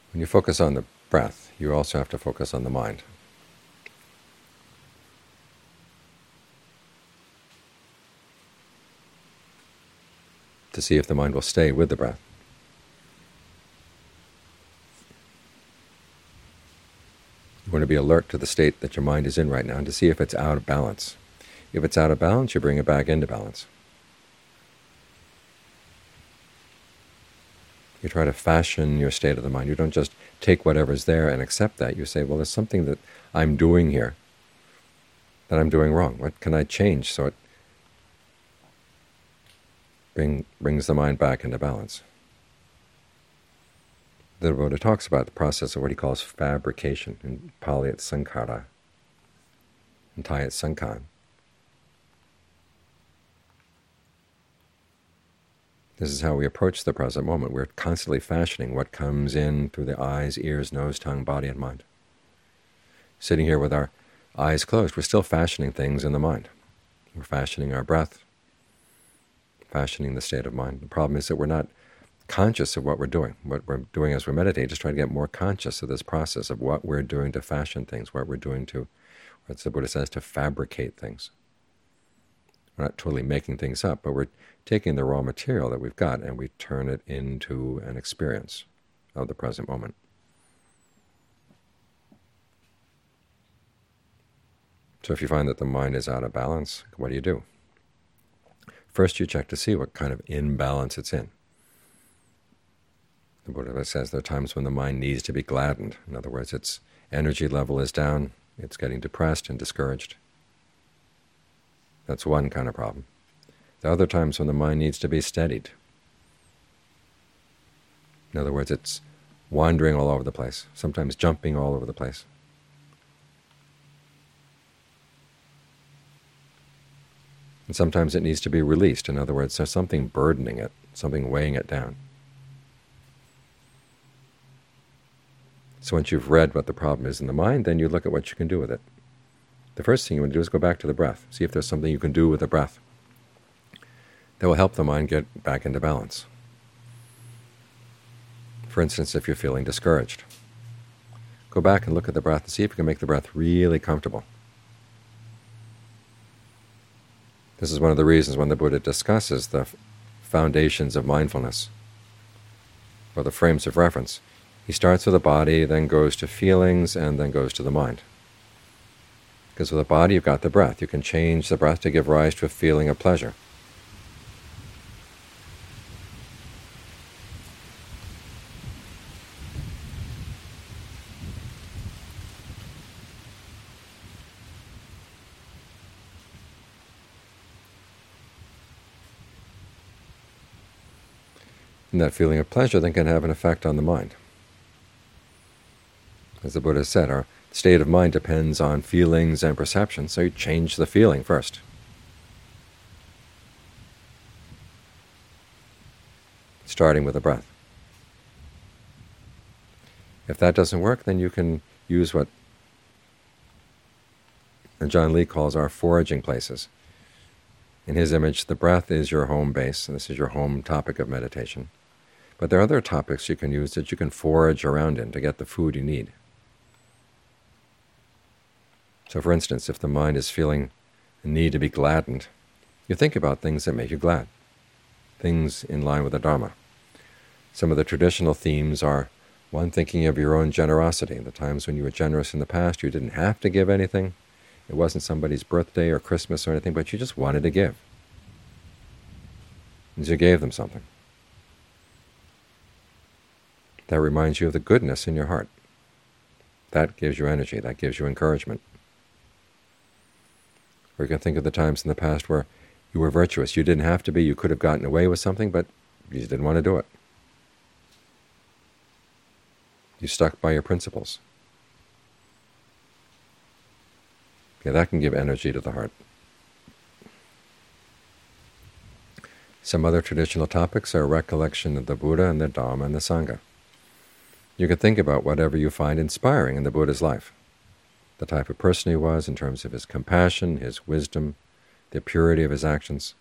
When you focus on the breath, you also have to focus on the mind. To see if the mind will stay with the breath. You want to be alert to the state that your mind is in right now and to see if it's out of balance. If it's out of balance, you bring it back into balance. You try to fashion your state of the mind. You don't just take whatever's there and accept that. You say, well, there's something that I'm doing here that I'm doing wrong. What can I change so it brings the mind back into balance? The Buddha talks about the process of what he calls fabrication. In Pali it's sankhara, in Thai it's sankhan. This is how we approach the present moment. We're constantly fashioning what comes in through the eyes, ears, nose, tongue, body, and mind. Sitting here with our eyes closed, we're still fashioning things in the mind. We're fashioning our breath, fashioning the state of mind. The problem is that we're not conscious of what we're doing. What we're doing as we meditate is trying to get more conscious of this process of what we're doing to fashion things, what we're doing to, what the Buddha says, to fabricate things. We're not totally making things up, but we're taking the raw material that we've got and we turn it into an experience of the present moment. So if you find that the mind is out of balance, what do? First you check to see what kind of imbalance it's in. The Buddha says there are times when the mind needs to be gladdened. In other words, its energy level is down, it's getting depressed and discouraged. That's one kind of problem. There are other times when the mind needs to be steadied. In other words, it's wandering all over the place, sometimes jumping all over the place. And sometimes it needs to be released. In other words, there's something burdening it, something weighing it down. So once you've read what the problem is in the mind, then you look at what you can do with it. The first thing you want to do is go back to the breath. See if there's something you can do with the breath that will help the mind get back into balance. For instance, if you're feeling discouraged, go back and look at the breath and see if you can make the breath really comfortable. This is one of the reasons when the Buddha discusses the foundations of mindfulness, or the frames of reference, he starts with the body, then goes to feelings, and then goes to the mind. Because with the body you've got the breath. You can change the breath to give rise to a feeling of pleasure. And that feeling of pleasure then can have an effect on the mind. As the Buddha said, our state of mind depends on feelings and perception, so you change the feeling first. Starting with the breath. If that doesn't work, then you can use what Ajaan Lee calls our foraging places. In his image, the breath is your home base, and this is your home topic of meditation. But there are other topics you can use that you can forage around in to get the food you need. So for instance, if the mind is feeling a need to be gladdened, you think about things that make you glad, things in line with the Dharma. Some of the traditional themes are, one, thinking of your own generosity. The times when you were generous in the past, you didn't have to give anything. It wasn't somebody's birthday or Christmas or anything, but you just wanted to give. And you gave them something. That reminds you of the goodness in your heart. That gives you energy, that gives you encouragement. Or you can think of the times in the past where you were virtuous. You didn't have to be, you could have gotten away with something, but you just didn't want to do it. You stuck by your principles. Okay, that can give energy to the heart. Some other traditional topics are recollection of the Buddha and the Dhamma and the Sangha. You can think about whatever you find inspiring in the Buddha's life, the type of person he was in terms of his compassion, his wisdom, the purity of his actions.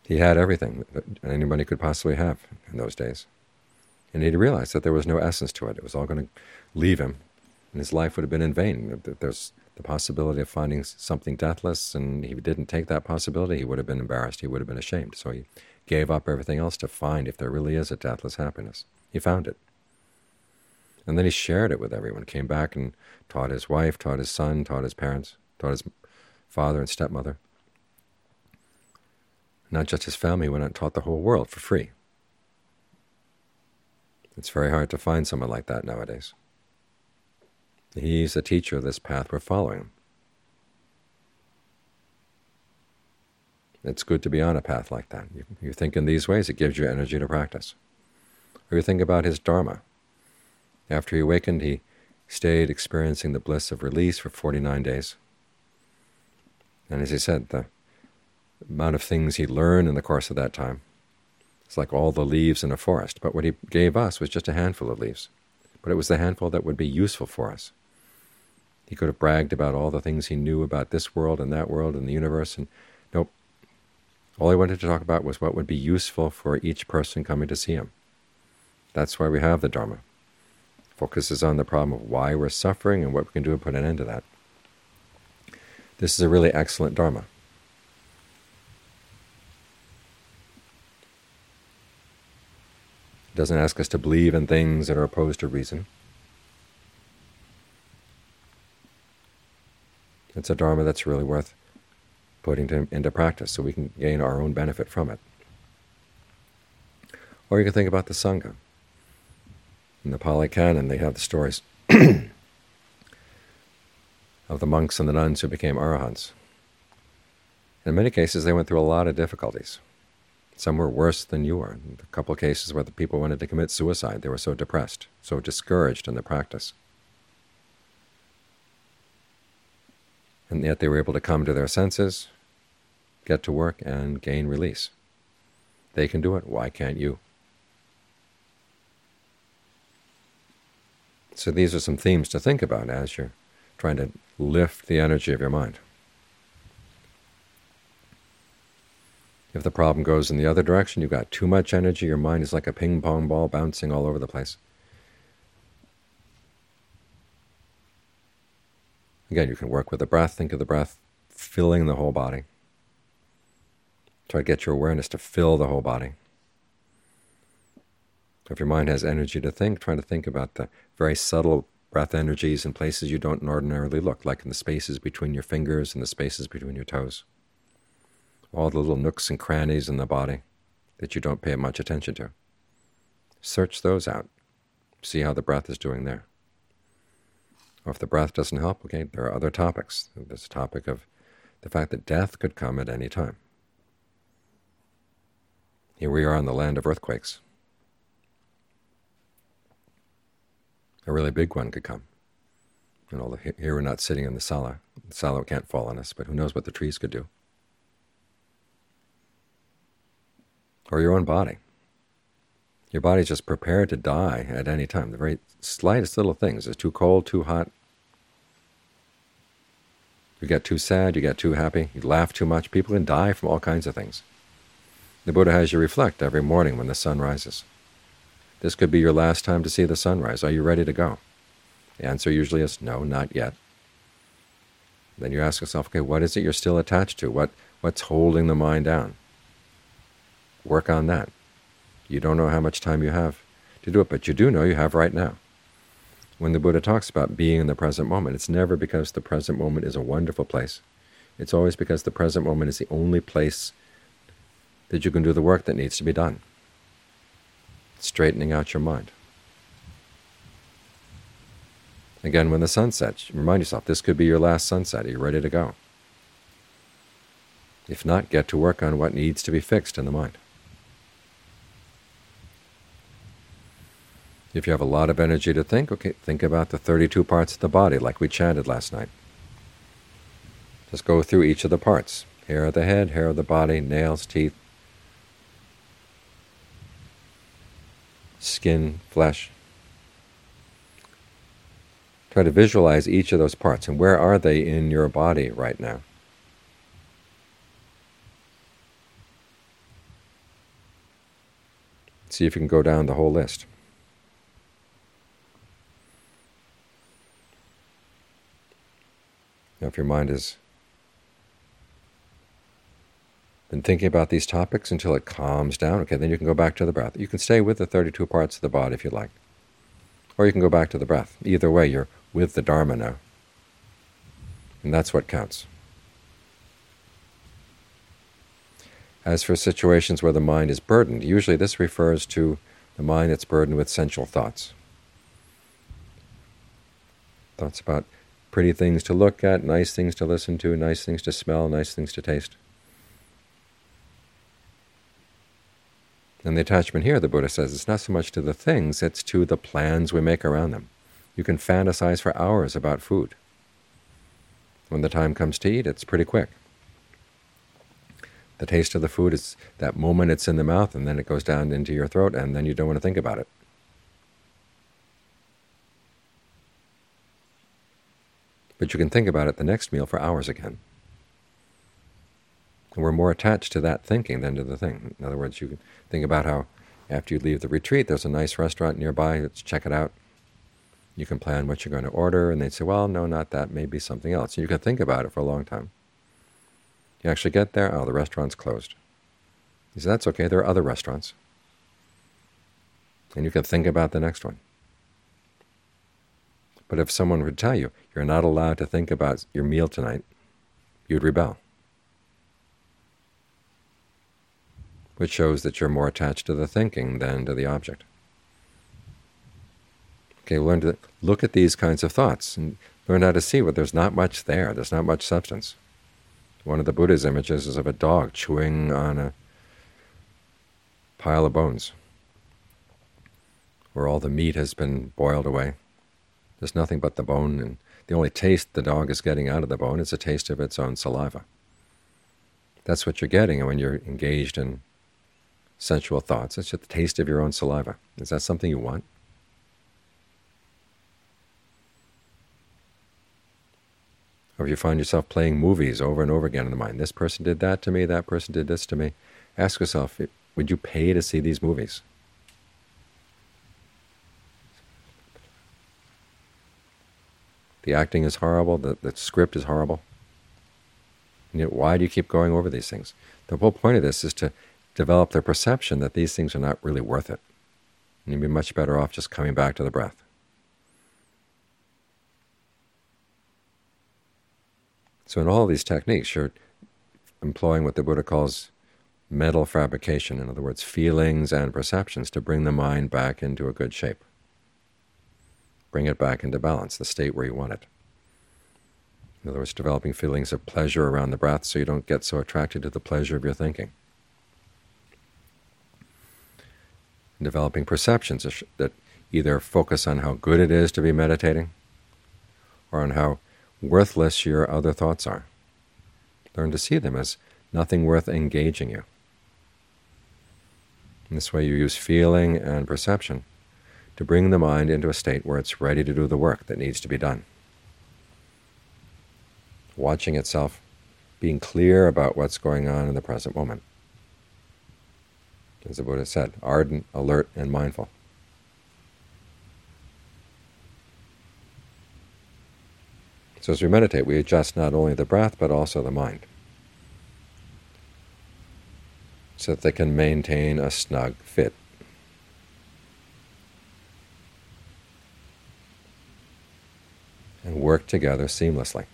He had everything that anybody could possibly have in those days. And he realized that there was no essence to it. It was all going to leave him, and his life would have been in vain. There's the possibility of finding something deathless, and he didn't take that possibility. He would have been embarrassed. He would have been ashamed. So he gave up everything else to find if there really is a deathless happiness. He found it. And then he shared it with everyone. Came back and taught his wife, taught his son, taught his parents, taught his father and stepmother. Not just his family, he went out and taught the whole world for free. It's very hard to find someone like that nowadays. He's a teacher of this path we're following. It's good to be on a path like that. You think in these ways, it gives you energy to practice. Or you think about his Dharma. After he awakened, he stayed experiencing the bliss of release for 49 days. And as he said, the amount of things he learned in the course of that time, it's like all the leaves in a forest. But what he gave us was just a handful of leaves. But it was the handful that would be useful for us. He could have bragged about all the things he knew about this world and that world and the universe, and nope. All he wanted to talk about was what would be useful for each person coming to see him. That's why we have the Dharma. Focuses on the problem of why we're suffering and what we can do to put an end to that. This is a really excellent Dharma. It doesn't ask us to believe in things that are opposed to reason. It's a Dharma that's really worth putting into practice so we can gain our own benefit from it. Or you can think about the Sangha. In the Pali Canon, they have the stories of the monks and the nuns who became arahants. In many cases, they went through a lot of difficulties. Some were worse than you were. A couple of cases where the people wanted to commit suicide. They were so depressed, so discouraged in the practice. And yet they were able to come to their senses, get to work, and gain release. They can do it. Why can't you? So these are some themes to think about as you're trying to lift the energy of your mind. If the problem goes in the other direction, you've got too much energy, your mind is like a ping-pong ball bouncing all over the place. Again, you can work with the breath. Think of the breath filling the whole body. Try to get your awareness to fill the whole body. If your mind has energy to think, try to think about the very subtle breath energies in places you don't ordinarily look, like in the spaces between your fingers and the spaces between your toes. All the little nooks and crannies in the body that you don't pay much attention to. Search those out. See how the breath is doing there. Or if the breath doesn't help, okay, there are other topics. There's a topic of the fact that death could come at any time. Here we are in the land of earthquakes. A really big one could come. You know, here we're not sitting in the sala. The sala can't fall on us, but who knows what the trees could do. Or your own body. Your body's just prepared to die at any time. The very slightest little things. It's too cold, too hot. You get too sad, you get too happy, you laugh too much. People can die from all kinds of things. The Buddha has you reflect every morning when the sun rises. This could be your last time to see the sunrise. Are you ready to go? The answer usually is no, not yet. Then you ask yourself, okay, what is it you're still attached to? What's holding the mind down? Work on that. You don't know how much time you have to do it, but you do know you have right now. When the Buddha talks about being in the present moment, it's never because the present moment is a wonderful place. It's always because the present moment is the only place that you can do the work that needs to be done. Straightening out your mind. Again, when the sun sets, remind yourself, this could be your last sunset. Are you ready to go? If not, get to work on what needs to be fixed in the mind. If you have a lot of energy to think, okay, think about the 32 parts of the body like we chanted last night. Just go through each of the parts. Hair of the head, hair of the body, nails, teeth, skin, flesh. Try to visualize each of those parts, and where are they in your body right now? See if you can go down the whole list. Now, if your mind has been thinking about these topics until it calms down, okay, then you can go back to the breath. You can stay with the 32 parts of the body if you like. Or you can go back to the breath. Either way, you're with the Dharma now. And that's what counts. As for situations where the mind is burdened, usually this refers to the mind that's burdened with sensual thoughts. Thoughts about pretty things to look at, nice things to listen to, nice things to smell, nice things to taste. And the attachment here, the Buddha says, it's not so much to the things, it's to the plans we make around them. You can fantasize for hours about food. When the time comes to eat, it's pretty quick. The taste of the food is that moment it's in the mouth, and then it goes down into your throat, and then you don't want to think about it. But you can think about it the next meal for hours again. And we're more attached to that thinking than to the thing. In other words, you can think about how after you leave the retreat, there's a nice restaurant nearby, let's check it out. You can plan what you're going to order, and they'd say, well, no, not that, maybe something else. And you can think about it for a long time. You actually get there, oh, the restaurant's closed. You say, that's okay, there are other restaurants. And you can think about the next one. But if someone would tell you, you're not allowed to think about your meal tonight, you'd rebel. Which shows that you're more attached to the thinking than to the object. Okay, learn to look at these kinds of thoughts and learn how to see what there's not much there, there's not much substance. One of the Buddha's images is of a dog chewing on a pile of bones, where all the meat has been boiled away. There's nothing but the bone, and the only taste the dog is getting out of the bone is a taste of its own saliva. That's what you're getting when you're engaged in sensual thoughts. It's just the taste of your own saliva. Is that something you want? Or if you find yourself playing movies over and over again in the mind, this person did that to me, that person did this to me, ask yourself, would you pay to see these movies? The acting is horrible, the script is horrible. And yet, why do you keep going over these things? The whole point of this is to develop the perception that these things are not really worth it. And you'd be much better off just coming back to the breath. So in all these techniques, you're employing what the Buddha calls mental fabrication, in other words, feelings and perceptions, to bring the mind back into a good shape. Bring it back into balance, the state where you want it. In other words, developing feelings of pleasure around the breath so you don't get so attracted to the pleasure of your thinking. And developing perceptions that either focus on how good it is to be meditating or on how worthless your other thoughts are. Learn to see them as nothing worth engaging you. In this way you use feeling and perception to bring the mind into a state where it's ready to do the work that needs to be done. Watching itself, being clear about what's going on in the present moment. As the Buddha said, ardent, alert, and mindful. So as we meditate, we adjust not only the breath, but also the mind, so that they can maintain a snug fit. And work together seamlessly.